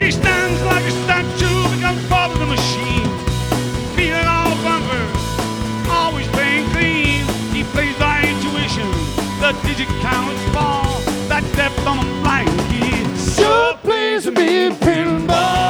He stands like a statue, becomes part of the machine. Feeling all bumper, always playing clean. He plays by intuition, the digit counts fall. That depth on a flying key sure plays me pinball.